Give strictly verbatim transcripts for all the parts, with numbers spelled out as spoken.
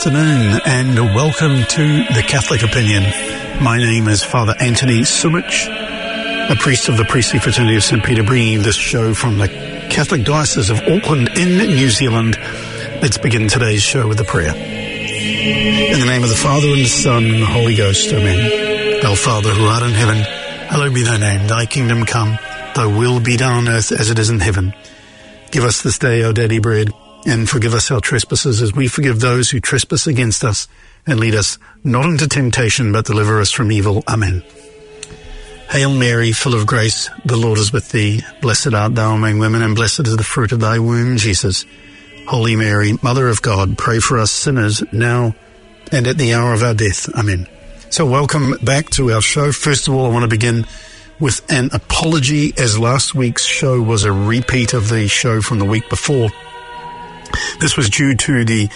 afternoon and welcome to The Catholic Opinion. My name is Father Anthony Sumich, a priest of the Priestly Fraternity of Saint Peter, bringing you this show from the Catholic Diocese of Auckland in New Zealand. Let's begin today's show with a prayer. In the name of the Father and the Son and the Holy Ghost, Amen. Our Father who art in heaven, hallowed be thy name. Thy kingdom come, thy will be done on earth as it is in heaven. Give us this day our daily bread, and forgive us our trespasses as we forgive those who trespass against us. And lead us not into temptation, but deliver us from evil. Amen. Hail Mary, full of grace, the Lord is with thee. Blessed art thou among women, and blessed is the fruit of thy womb, Jesus. Holy Mary, Mother of God, pray for us sinners, now and at the hour of our death. Amen. So welcome back to our show. First of all, I want to begin with an apology, as last week's show was a repeat of the show from the week before. This was due to the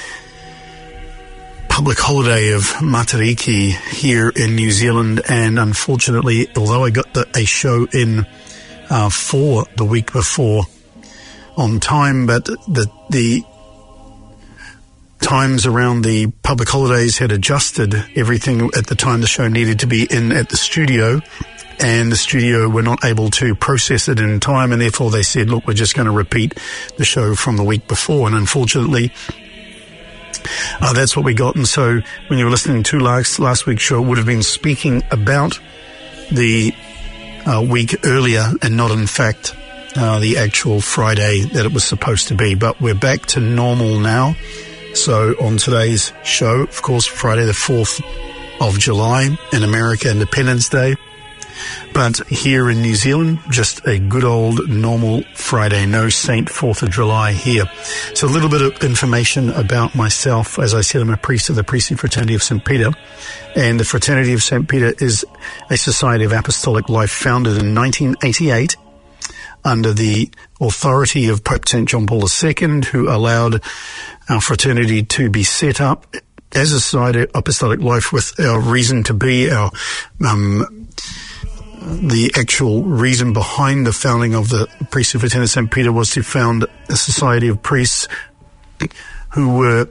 public holiday of Matariki here in New Zealand, and unfortunately, although I got the, a show in uh, for the week before on time, but the the times around the public holidays had adjusted everything. At the time, the show needed to be in at the studio, and the studio were not able to process it in time, and therefore they said, look, we're just going to repeat the show from the week before. And unfortunately, uh, that's what we got. And so when you were listening to last, last week's show, it would have been speaking about the uh, week earlier and not, in fact, uh, the actual Friday that it was supposed to be. But we're back to normal now. So on today's show, of course, Friday the fourth of July, in America, Independence Day. But here in New Zealand, just a good old normal Friday. No Saint fourth of July here. So a little bit of information about myself. As I said, I'm a priest of the Priestly Fraternity of Saint Peter. And the Fraternity of Saint Peter is a society of apostolic life founded in nineteen eighty-eight under the authority of Pope Saint John Paul the Second, who allowed our fraternity to be set up as a society of apostolic life with our reason to be, our um the actual reason behind the founding of the Priestly Fraternity of Saint Peter was to found a society of priests who were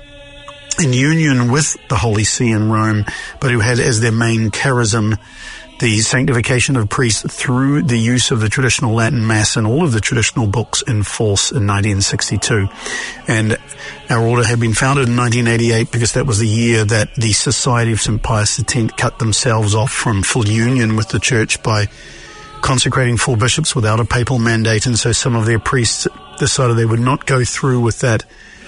in union with the Holy See in Rome, but who had as their main charism the sanctification of priests through the use of the traditional Latin Mass and all of the traditional books in force in nineteen sixty-two. And our order had been founded in nineteen eighty-eight because that was the year that the Society of Saint Pius the Tenth cut themselves off from full union with the Church by consecrating four bishops without a papal mandate. And so some of their priests decided they would not go through with that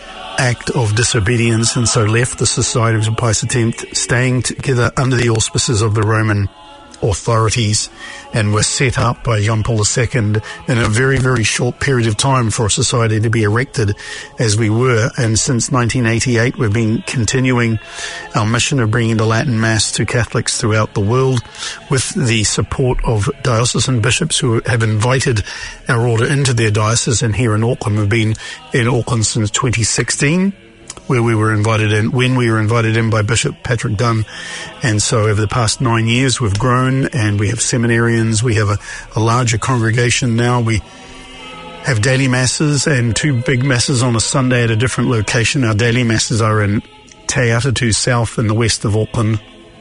act of disobedience, and so left the Society of Saint Pius the Tenth, staying together under the auspices of the Roman authorities, and were set up by John Paul the Second in a very, very short period of time for a society to be erected as we were. And since nineteen eighty-eight, we've been continuing our mission of bringing the Latin Mass to Catholics throughout the world with the support of diocesan bishops who have invited our order into their diocese. And here in Auckland, we've been in Auckland since twenty sixteen, where we were invited in, when we were invited in by Bishop Patrick Dunn. And so over the past nine years, we've grown, and we have seminarians. We have a, a larger congregation now. We have daily masses and two big masses on a Sunday at a different location. Our daily masses are in Te Atatu South in the west of Auckland.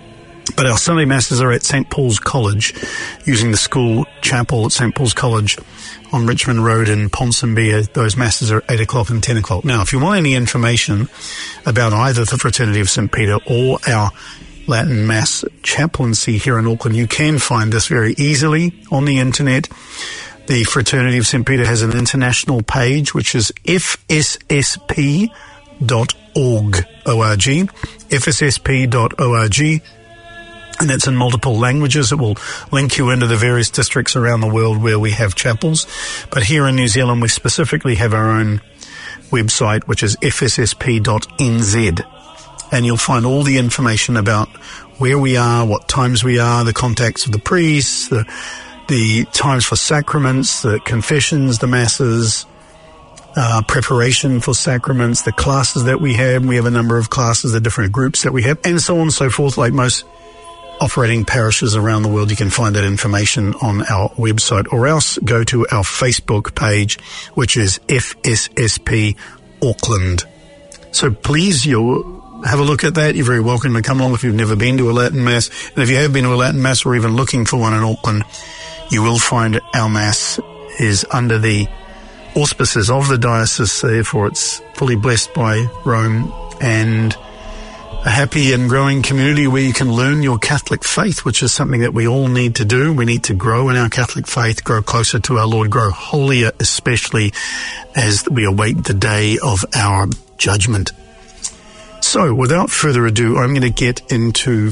But our Sunday masses are at Saint Paul's College, using the school chapel at Saint Paul's College on Richmond Road in Ponsonby. Those masses are eight o'clock and ten o'clock. Now, if you want any information about either the Fraternity of Saint Peter or our Latin Mass chaplaincy here in Auckland, you can find this very easily on the internet. The Fraternity of Saint Peter has an international page, which is f s s p dot org, O R G, f s s p dot org. And it's in multiple languages. It will link you into the various districts around the world where we have chapels. But here in New Zealand, we specifically have our own website, which is f s s p dot n z. And you'll find all the information about where we are, what times we are, the contacts of the priests, the, the times for sacraments, the confessions, the masses, uh, preparation for sacraments, the classes that we have. We have a number of classes, the different groups that we have, and so on and so forth. Like most operating parishes around the world, you can find that information on our website, or else go to our Facebook page, which is F S S P Auckland. So please, you're have a look at that. You're very welcome to come along if you've never been to a Latin Mass. And if you have been to a Latin Mass or even looking for one in Auckland, you will find our Mass is under the auspices of the diocese, therefore it's fully blessed by Rome, and a happy and growing community where you can learn your Catholic faith, which is something that we all need to do. We need to grow in our Catholic faith, grow closer to our Lord, grow holier, especially as we await the day of our judgment. So, without further ado, I'm going to get into,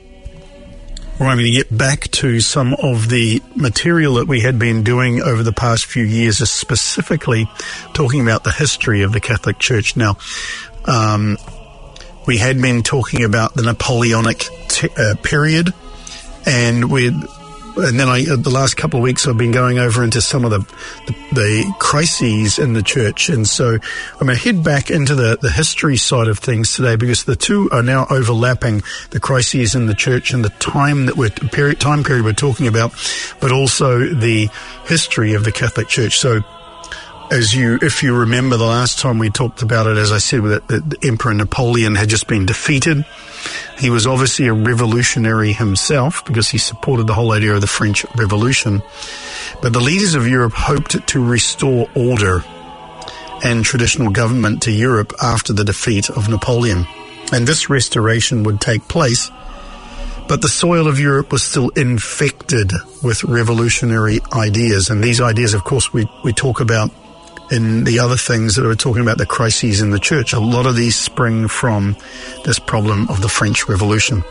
or I'm going to get back to some of the material that we had been doing over the past few years, specifically talking about the history of the Catholic Church. Now, um, we had been talking about the Napoleonic t- uh, period, and we, and then I, uh, the last couple of weeks I've been going over into some of the, the, the crises in the church, and so I'm going to head back into the, the history side of things today, because the two are now overlapping, the crises in the church and the time that we're period, time period we're talking about, but also the history of the Catholic Church. So, as you, if you remember the last time we talked about it, as I said, that the Emperor Napoleon had just been defeated. He was obviously a revolutionary himself because he supported the whole idea of the French Revolution. But the leaders of Europe hoped to restore order and traditional government to Europe after the defeat of Napoleon. And this restoration would take place, but the soil of Europe was still infected with revolutionary ideas. And these ideas, of course, we, we talk about in the other things that we're talking about, the crises in the church. A lot of these spring from this problem of the French Revolution.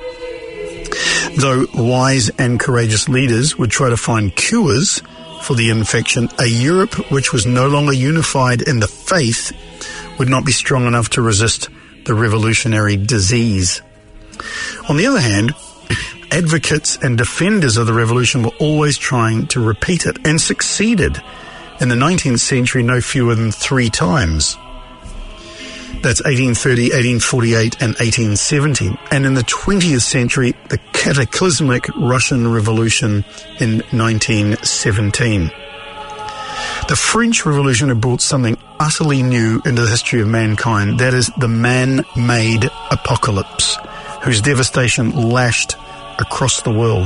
Though wise and courageous leaders would try to find cures for the infection, a Europe which was no longer unified in the faith would not be strong enough to resist the revolutionary disease. On the other hand, advocates and defenders of the revolution were always trying to repeat it, and succeeded in the nineteenth century no fewer than three times. That's eighteen thirty, eighteen forty-eight, and eighteen seventy. And in the twentieth century, the cataclysmic Russian Revolution in nineteen seventeen. The French Revolution had brought something utterly new into the history of mankind. That is the man-made apocalypse, whose devastation lashed across the world.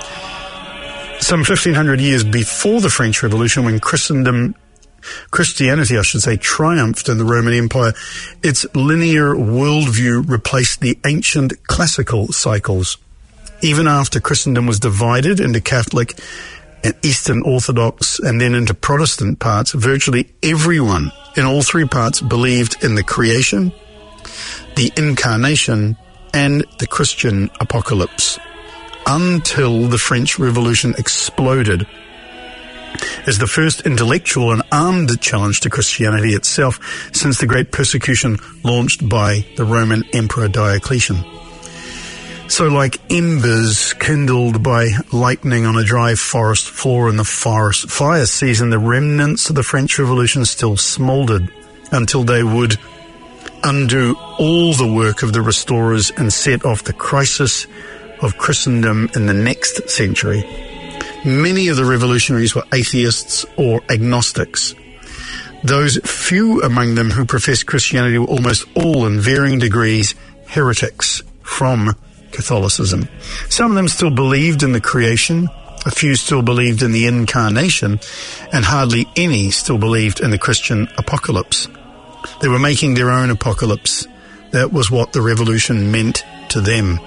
Some fifteen hundred years before the French Revolution, when Christendom, Christianity, I should say, triumphed in the Roman Empire, its linear worldview replaced the ancient classical cycles. Even after Christendom was divided into Catholic and Eastern Orthodox and then into Protestant parts, virtually everyone in all three parts believed in the creation, the incarnation, and the Christian apocalypse, until the French Revolution exploded as the first intellectual and armed challenge to Christianity itself since the great persecution launched by the Roman Emperor Diocletian. So like embers kindled by lightning on a dry forest floor in the forest fire season, the remnants of the French Revolution still smouldered until they would undo all the work of the restorers and set off the crisis of Christendom in the next century. Many of the revolutionaries were atheists or agnostics. Those few among them who professed Christianity were almost all, in varying degrees, heretics from Catholicism. Some of them still believed in the creation, a few still believed in the incarnation, and hardly any still believed in the Christian apocalypse. They were making their own apocalypse. That was what the revolution meant to them.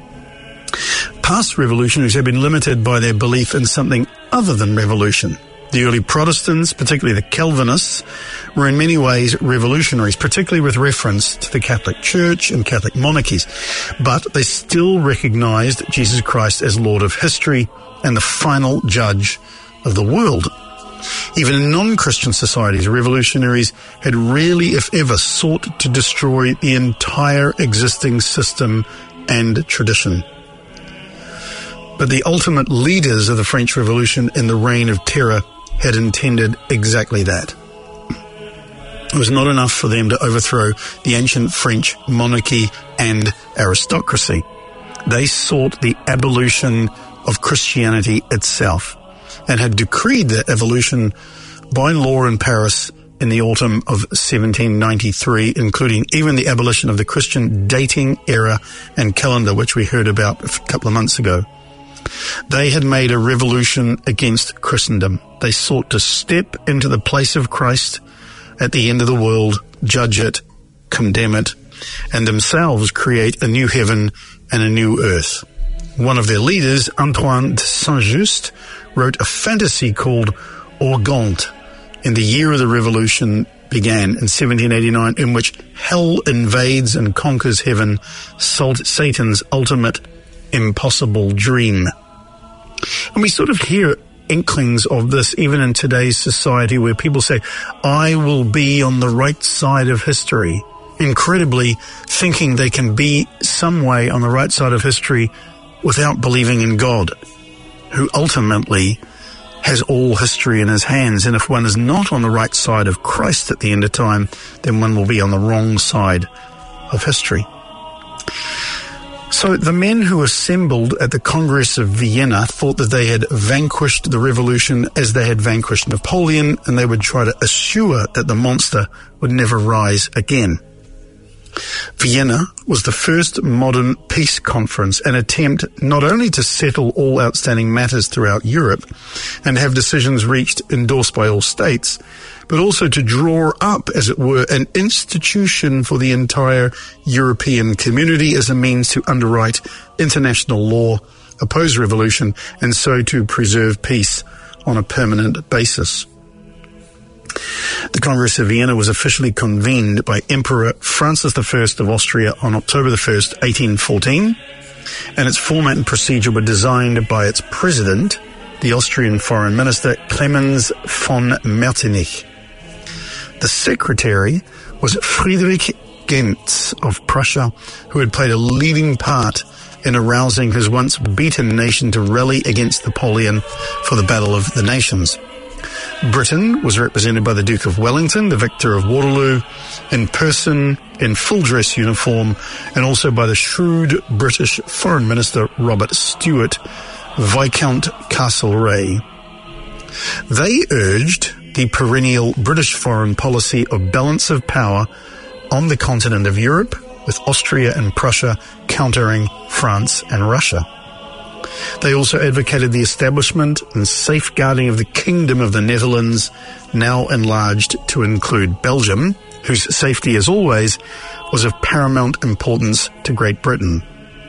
Past revolutionaries have been limited by their belief in something other than revolution. The early Protestants, particularly the Calvinists, were in many ways revolutionaries, particularly with reference to the Catholic Church and Catholic monarchies. But they still recognized Jesus Christ as Lord of history and the final judge of the world. Even in non-Christian societies, revolutionaries had rarely, if ever, sought to destroy the entire existing system and tradition. But the ultimate leaders of the French Revolution in the Reign of Terror had intended exactly that. It was not enough for them to overthrow the ancient French monarchy and aristocracy. They sought the abolition of Christianity itself and had decreed that evolution by law in Paris in the autumn of seventeen ninety-three, including even the abolition of the Christian dating era and calendar, which we heard about a couple of months ago. They had made a revolution against Christendom. They sought to step into the place of Christ at the end of the world, judge it, condemn it, and themselves create a new heaven and a new earth. One of their leaders, Antoine de Saint-Just, wrote a fantasy called Organte in the year of the revolution began in seventeen eighty-nine, in which hell invades and conquers heaven, Satan's ultimate impossible dream. And we sort of hear inklings of this even in today's society, where people say, I will be on the right side of history, incredibly thinking they can be some way on the right side of history without believing in God, who ultimately has all history in his hands. And if one is not on the right side of Christ at the end of time, then one will be on the wrong side of history. So the men who assembled at the Congress of Vienna thought that they had vanquished the revolution as they had vanquished Napoleon, and they would try to assure that the monster would never rise again. Vienna was the first modern peace conference, an attempt not only to settle all outstanding matters throughout Europe and have decisions reached endorsed by all states, but also to draw up, as it were, an institution for the entire European community as a means to underwrite international law, oppose revolution, and so to preserve peace on a permanent basis. The Congress of Vienna was officially convened by Emperor Francis the First of Austria on October the first, eighteen fourteen, and its format and procedure were designed by its president, the Austrian Foreign Minister Clemens von Metternich. The secretary was Friedrich Gentz of Prussia, who had played a leading part in arousing his once beaten nation to rally against Napoleon for the Battle of the Nations. Britain was represented by the Duke of Wellington, the victor of Waterloo, in person, in full dress uniform, and also by the shrewd British Foreign Minister Robert Stewart, Viscount Castlereagh. They urged the perennial British foreign policy of balance of power on the continent of Europe, with Austria and Prussia countering France and Russia. They also advocated the establishment and safeguarding of the Kingdom of the Netherlands, now enlarged to include Belgium, whose safety, as always, was of paramount importance to Great Britain.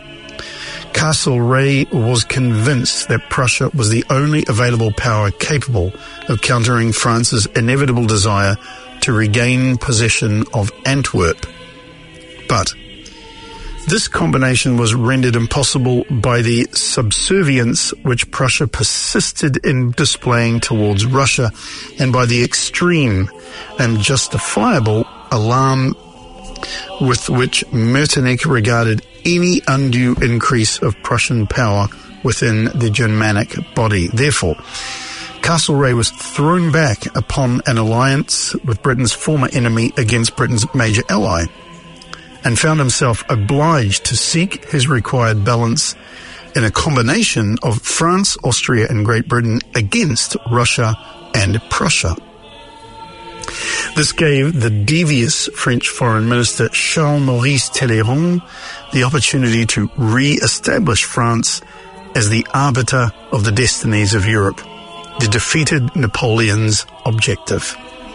Castlereagh was convinced that Prussia was the only available power capable of countering France's inevitable desire to regain possession of Antwerp. But this combination was rendered impossible by the subservience which Prussia persisted in displaying towards Russia, and by the extreme and justifiable alarm with which Metternich regarded any undue increase of Prussian power within the Germanic body. Therefore, Castlereagh was thrown back upon an alliance with Britain's former enemy against Britain's major ally, and found himself obliged to seek his required balance in a combination of France, Austria, and Great Britain against Russia and Prussia. This gave the devious French Foreign Minister Charles-Maurice Talleyrand the opportunity to re-establish France as the arbiter of the destinies of Europe, the defeated Napoleon's objective.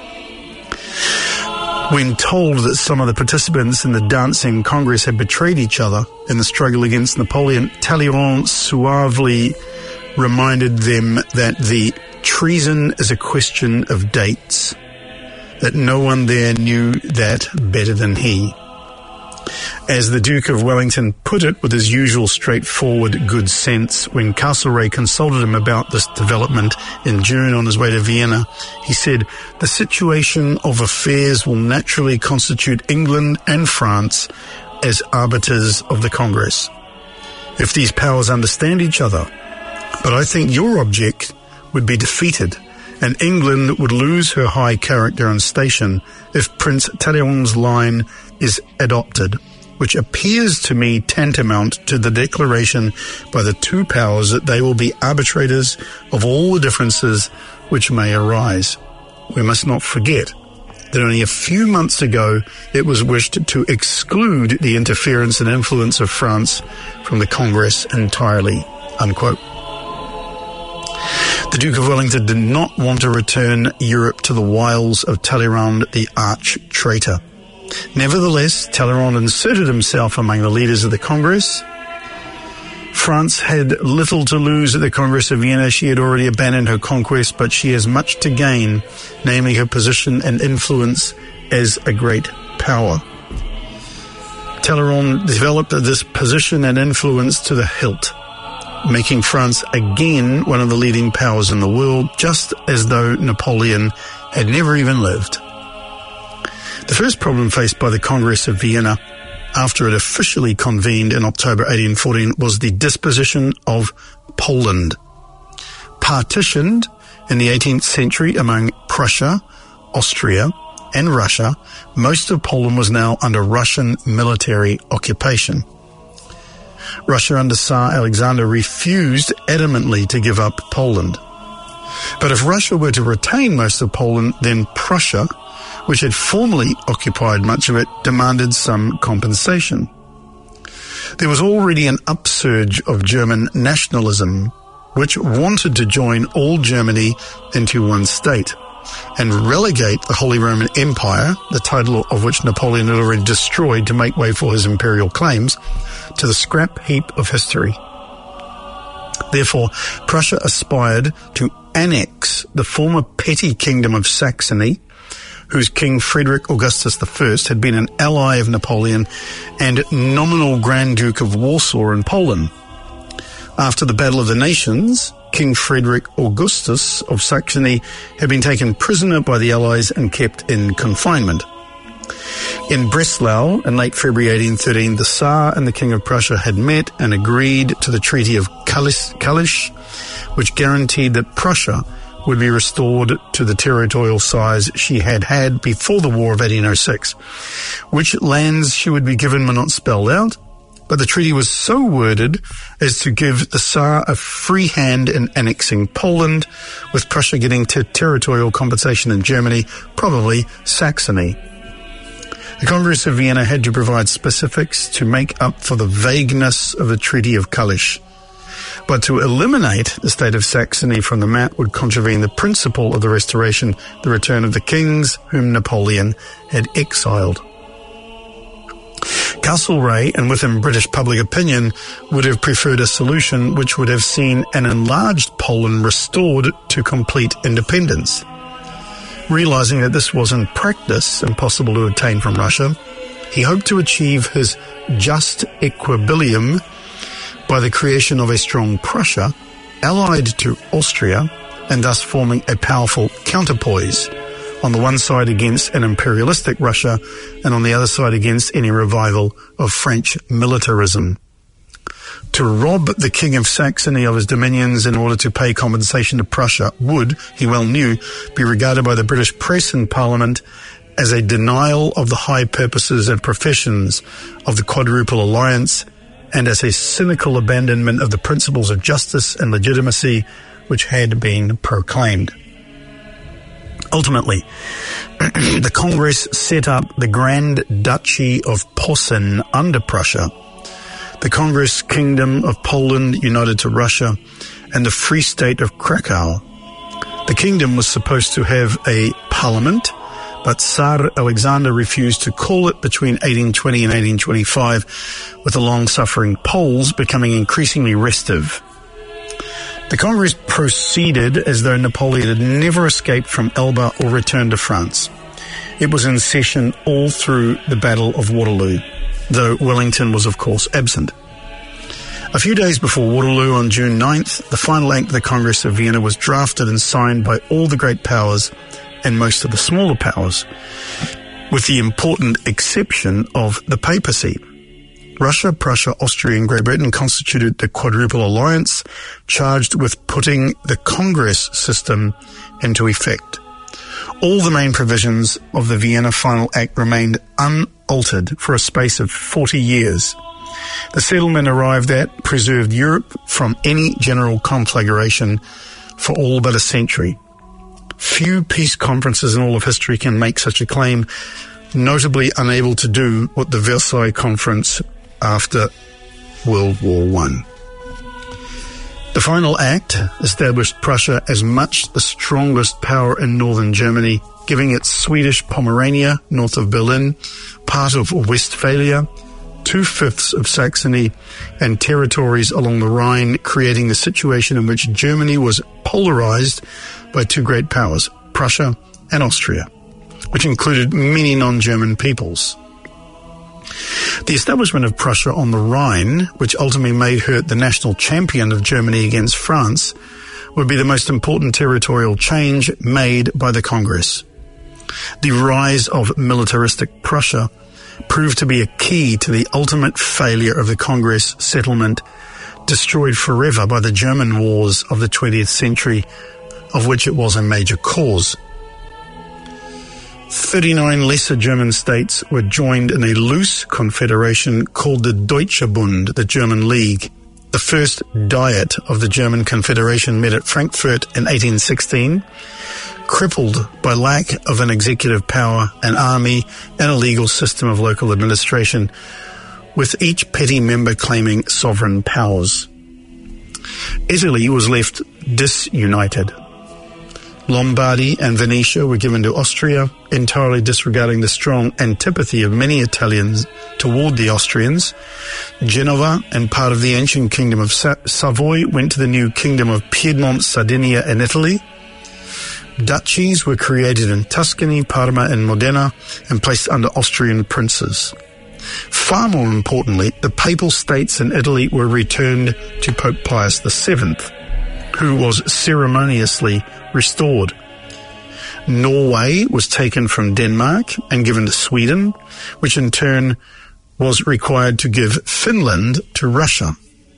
When told that some of the participants in the dancing Congress had betrayed each other in the struggle against Napoleon, Talleyrand suavely reminded them that the treason is a question of dates, that no one there knew that better than he. As the Duke of Wellington put it with his usual straightforward good sense, when Castlereagh consulted him about this development in June on his way to Vienna, he said, "The situation of affairs will naturally constitute England and France as arbiters of the Congress, if these powers understand each other. But I think your object would be defeated, and England would lose her high character and station if Prince Talleyrand's line is adopted, which appears to me tantamount to the declaration by the two powers that they will be arbitrators of all the differences which may arise. We must not forget that only a few months ago it was wished to exclude the interference and influence of France from the Congress entirely, unquote. The Duke of Wellington did not want to return Europe to the wiles of Talleyrand, the arch-traitor. Nevertheless, Talleyrand inserted himself among the leaders of the Congress. France had little to lose at the Congress of Vienna. She had already abandoned her conquest, but she has much to gain, namely her position and influence as a great power. Talleyrand developed this position and influence to the hilt, making France again one of the leading powers in the world, just as though Napoleon had never even lived. The first problem faced by the Congress of Vienna after it officially convened in October eighteen fourteen was the disposition of Poland. Partitioned in the eighteenth century among Prussia, Austria, and Russia, most of Poland was now under Russian military occupation. Russia under Tsar Alexander refused adamantly to give up Poland. But if Russia were to retain most of Poland, then Prussia, which had formerly occupied much of it, demanded some compensation. There was already an upsurge of German nationalism, which wanted to join all Germany into one state and relegate the Holy Roman Empire, the title of which Napoleon had already destroyed to make way for his imperial claims, to the scrap heap of history. Therefore, Prussia aspired to annex the former petty kingdom of Saxony, whose King Frederick Augustus the First had been an ally of Napoleon and nominal Grand Duke of Warsaw in Poland. After the Battle of the Nations, King Frederick Augustus of Saxony had been taken prisoner by the Allies and kept in confinement. In Breslau, in late February eighteen thirteen, the Tsar and the King of Prussia had met and agreed to the Treaty of Kalisz, which guaranteed that Prussia would be restored to the territorial size she had had before the War of eighteen oh six. Which lands she would be given were not spelled out, but the treaty was so worded as to give the Tsar a free hand in annexing Poland, with Prussia getting ter- territorial compensation in Germany, probably Saxony. The Congress of Vienna had to provide specifics to make up for the vagueness of the Treaty of Kalisz. But to eliminate the state of Saxony from the map would contravene the principle of the Restoration, the return of the kings whom Napoleon had exiled. Castlereagh, and with him British public opinion, would have preferred a solution which would have seen an enlarged Poland restored to complete independence. Realizing that this was in practice impossible to obtain from Russia, he hoped to achieve his just equilibrium by the creation of a strong Prussia, allied to Austria, and thus forming a powerful counterpoise, on the one side against an imperialistic Russia, and on the other side against any revival of French militarism. To rob the King of Saxony of his dominions in order to pay compensation to Prussia would, he well knew, be regarded by the British press and Parliament as a denial of the high purposes and professions of the Quadruple Alliance, and as a cynical abandonment of the principles of justice and legitimacy which had been proclaimed. Ultimately, the Congress set up the Grand Duchy of Posen under Prussia, the Congress Kingdom of Poland united to Russia, and the Free State of Krakow. The kingdom was supposed to have a parliament, but Tsar Alexander refused to call it between eighteen twenty and eighteen twenty-five, with the long-suffering Poles becoming increasingly restive. The Congress proceeded as though Napoleon had never escaped from Elba or returned to France. It was in session all through the Battle of Waterloo, though Wellington was, of course, absent. A few days before Waterloo, on June ninth, the final act of the Congress of Vienna was drafted and signed by all the great powers and most of the smaller powers, with the important exception of the papacy. Russia, Prussia, Austria, and Great Britain constituted the Quadruple Alliance, charged with putting the Congress system into effect. All the main provisions of the Vienna Final Act remained unaltered for a space of forty years. The settlement arrived at preserved Europe from any general conflagration for all but a century. Few peace conferences in all of history can make such a claim, notably unable to do what the Versailles Conference after World War One. The final act established Prussia as much the strongest power in northern Germany, giving it Swedish Pomerania, north of Berlin, part of Westphalia, two-fifths of Saxony, and territories along the Rhine, creating the situation in which Germany was polarized by two great powers, Prussia and Austria, which included many non-German peoples. The establishment of Prussia on the Rhine, which ultimately made her the national champion of Germany against France, would be the most important territorial change made by the Congress. The rise of militaristic Prussia proved to be a key to the ultimate failure of the Congress settlement, destroyed forever by the German wars of the twentieth century, of which it was a major cause. thirty-nine lesser German states were joined in a loose confederation called the Deutsche Bund, the German League. The first Diet of the German Confederation met at Frankfurt in eighteen sixteen, crippled by lack of an executive power, an army, and a legal system of local administration, with each petty member claiming sovereign powers. Italy was left disunited. Lombardy and Venetia were given to Austria, entirely disregarding the strong antipathy of many Italians toward the Austrians. Genova and part of the ancient kingdom of Sa- Savoy went to the new kingdom of Piedmont, Sardinia, and Italy. Duchies were created in Tuscany, Parma, and Modena, and placed under Austrian princes. Far more importantly, the papal states in Italy were returned to Pope Pius the seventh, who was ceremoniously restored. Norway was taken from Denmark and given to Sweden, which in turn was required to give Finland to Russia.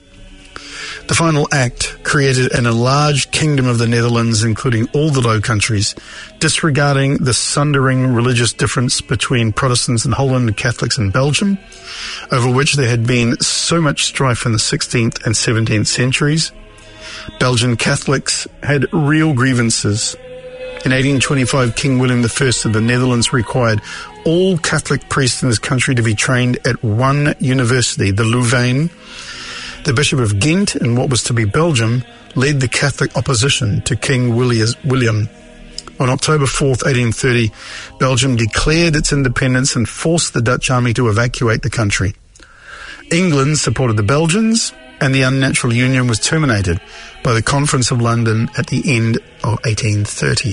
The final act created an enlarged kingdom of the Netherlands, including all the Low Countries, disregarding the sundering religious difference between Protestants in Holland and Catholics in Belgium, over which there had been so much strife in the sixteenth and seventeenth centuries. Belgian Catholics had real grievances. In eighteen twenty-five, King William the First of the Netherlands required all Catholic priests in his country to be trained at one university, the Louvain. The Bishop of Ghent, in what was to be Belgium, led the Catholic opposition to King William. On October fourth, eighteen thirty, Belgium declared its independence and forced the Dutch army to evacuate the country. England supported the Belgians, and the unnatural union was terminated by the Conference of London at the end of eighteen thirty.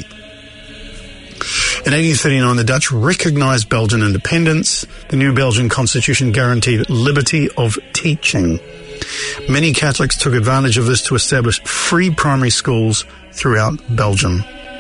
In eighteen thirty-nine, the Dutch recognised Belgian independence. The new Belgian constitution guaranteed liberty of teaching. Many Catholics took advantage of this to establish free primary schools throughout Belgium.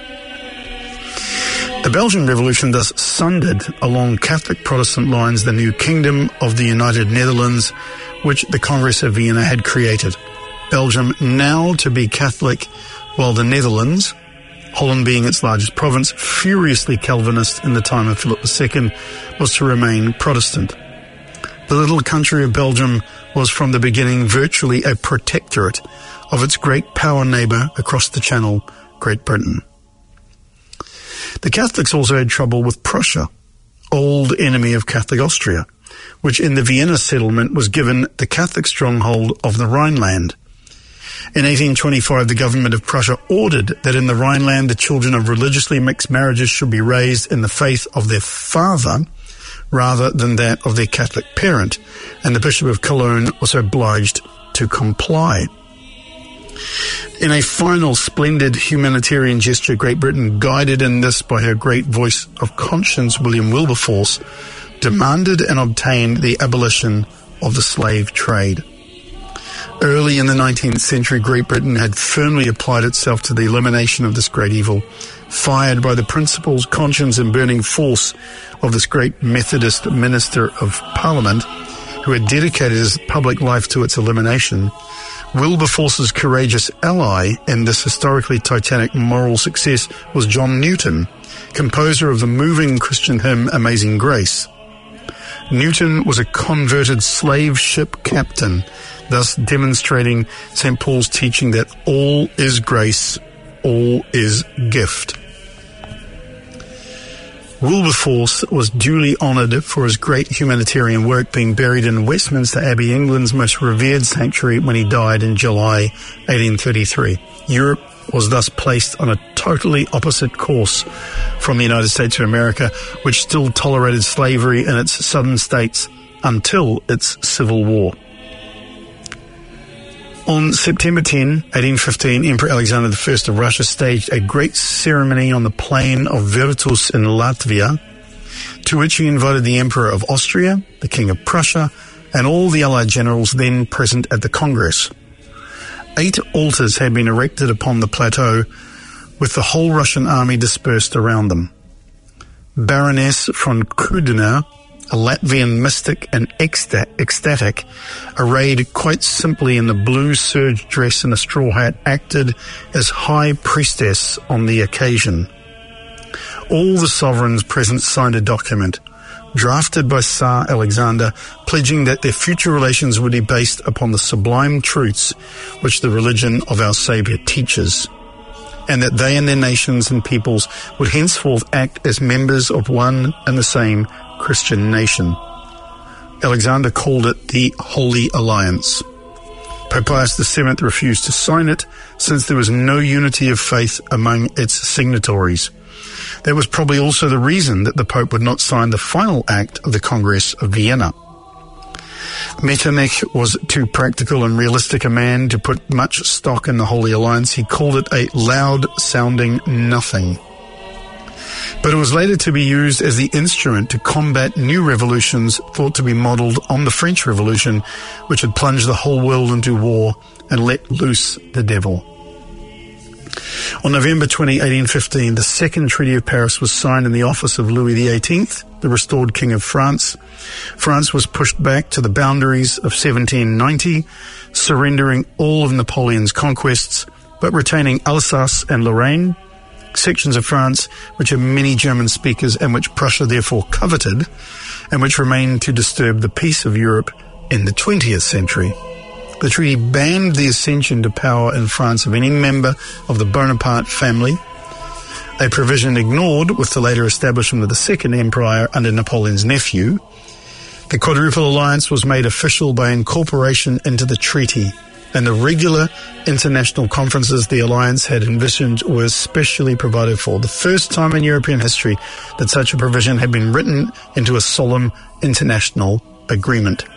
The Belgian Revolution thus sundered along Catholic Protestant lines the new kingdom of the United Netherlands, which the Congress of Vienna had created. Belgium now to be Catholic, while the Netherlands, Holland being its largest province, furiously Calvinist in the time of Philip the Second, was to remain Protestant. The little country of Belgium was from the beginning virtually a protectorate of its great power neighbour across the Channel, Great Britain. The Catholics also had trouble with Prussia, old enemy of Catholic Austria, which in the Vienna settlement was given the Catholic stronghold of the Rhineland. In eighteen twenty-five, the government of Prussia ordered that in the Rhineland the children of religiously mixed marriages should be raised in the faith of their father rather than that of their Catholic parent, and the Bishop of Cologne was obliged to comply. In a final splendid humanitarian gesture, Great Britain, guided in this by her great voice of conscience, William Wilberforce, demanded and obtained the abolition of the slave trade. Early in the nineteenth century, Great Britain had firmly applied itself to the elimination of this great evil, fired by the principles, conscience and burning force of this great Methodist minister of Parliament, who had dedicated his public life to its elimination. Wilberforce's courageous ally in this historically titanic moral success was John Newton, composer of the moving Christian hymn Amazing Grace. Newton was a converted slave ship captain, thus demonstrating Saint Paul's teaching that all is grace, all is gift. Wilberforce was duly honoured for his great humanitarian work, being buried in Westminster Abbey, England's most revered sanctuary, when he died in July eighteen thirty-three. Europe was thus placed on a totally opposite course from the United States of America, which still tolerated slavery in its southern states until its Civil War. On September tenth, eighteen fifteen, Emperor Alexander the First of Russia staged a great ceremony on the plain of Virtus in Latvia, to which he invited the Emperor of Austria, the King of Prussia, and all the Allied generals then present at the Congress. Eight altars had been erected upon the plateau, with the whole Russian army dispersed around them. Baroness von Kudina, a Latvian mystic and ecstatic, arrayed quite simply in the blue serge dress and a straw hat, acted as high priestess on the occasion. All the sovereigns present signed a document, drafted by Tsar Alexander, pledging that their future relations would be based upon the sublime truths which the religion of our Saviour teaches, and that they and their nations and peoples would henceforth act as members of one and the same Christian nation. Alexander called it the Holy Alliance. Pope Pius the Seventh refused to sign it, since there was no unity of faith among its signatories. That was probably also the reason that the Pope would not sign the final act of the Congress of Vienna. Metternich was too practical and realistic a man to put much stock in the Holy Alliance. He called it a loud-sounding nothing. But it was later to be used as the instrument to combat new revolutions thought to be modelled on the French Revolution, which had plunged the whole world into war and let loose the devil. On November twentieth, eighteen fifteen, the Second Treaty of Paris was signed in the office of Louis the eighteenth, the restored King of France. France was pushed back to the boundaries of seventeen ninety, surrendering all of Napoleon's conquests, but retaining Alsace and Lorraine, sections of France which have many German speakers and which Prussia therefore coveted, and which remained to disturb the peace of Europe in the twentieth century. The treaty banned the ascension to power in France of any member of the Bonaparte family, a provision ignored with the later establishment of the Second Empire under Napoleon's nephew. The Quadruple Alliance was made official by incorporation into the treaty, and the regular international conferences the alliance had envisioned were specially provided for. The first time in European history that such a provision had been written into a solemn international agreement.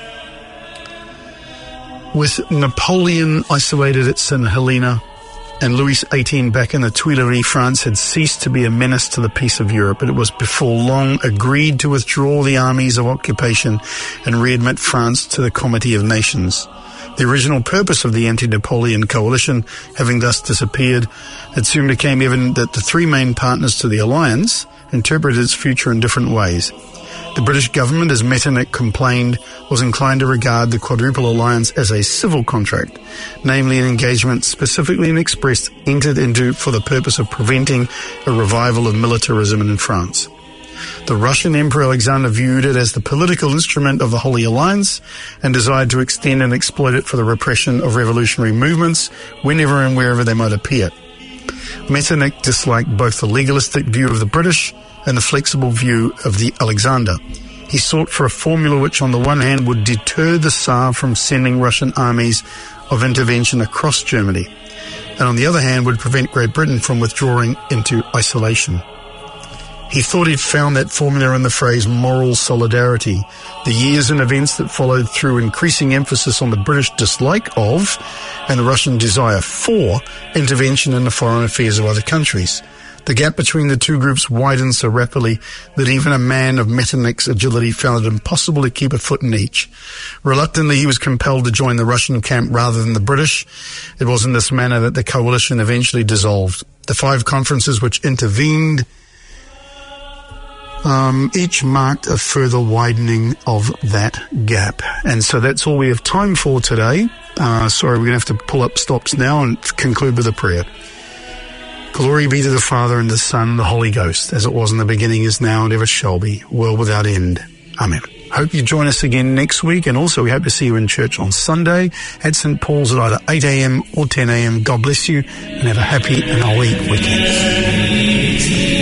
With Napoleon isolated at Saint Helena and Louis the eighteenth back in the Tuileries, France had ceased to be a menace to the peace of Europe. It was before long agreed to withdraw the armies of occupation and readmit France to the Comity of Nations. The original purpose of the anti-Napoleon coalition having thus disappeared, it soon became evident that the three main partners to the alliance interpreted its future in different ways. The British government, as Metternich complained, was inclined to regard the Quadruple Alliance as a civil contract, namely an engagement specifically and expressed entered into for the purpose of preventing a revival of militarism in France. The Russian Emperor Alexander viewed it as the political instrument of the Holy Alliance and desired to extend and exploit it for the repression of revolutionary movements whenever and wherever they might appear. Metternich disliked both the legalistic view of the British and the flexible view of the Alexander. He sought for a formula which on the one hand would deter the Tsar from sending Russian armies of intervention across Germany, and on the other hand would prevent Great Britain from withdrawing into isolation. He thought he'd found that formula in the phrase moral solidarity. The years and events that followed threw increasing emphasis on the British dislike of and the Russian desire for intervention in the foreign affairs of other countries. The gap between the two groups widened so rapidly that even a man of Metternich's agility found it impossible to keep a foot in each. Reluctantly, he was compelled to join the Russian camp rather than the British. It was in this manner that the coalition eventually dissolved. The five conferences which intervened Um, each marked a further widening of that gap. And so that's all we have time for today. Uh, sorry, we're going to have to pull up stops now and conclude with a prayer. Glory be to the Father and the Son and the Holy Ghost, as it was in the beginning, is now, and ever shall be, world without end. Amen. Hope you join us again next week, and also we hope to see you in church on Sunday at Saint Paul's at either eight a.m. or ten a.m. God bless you, and have a happy and holy weekend.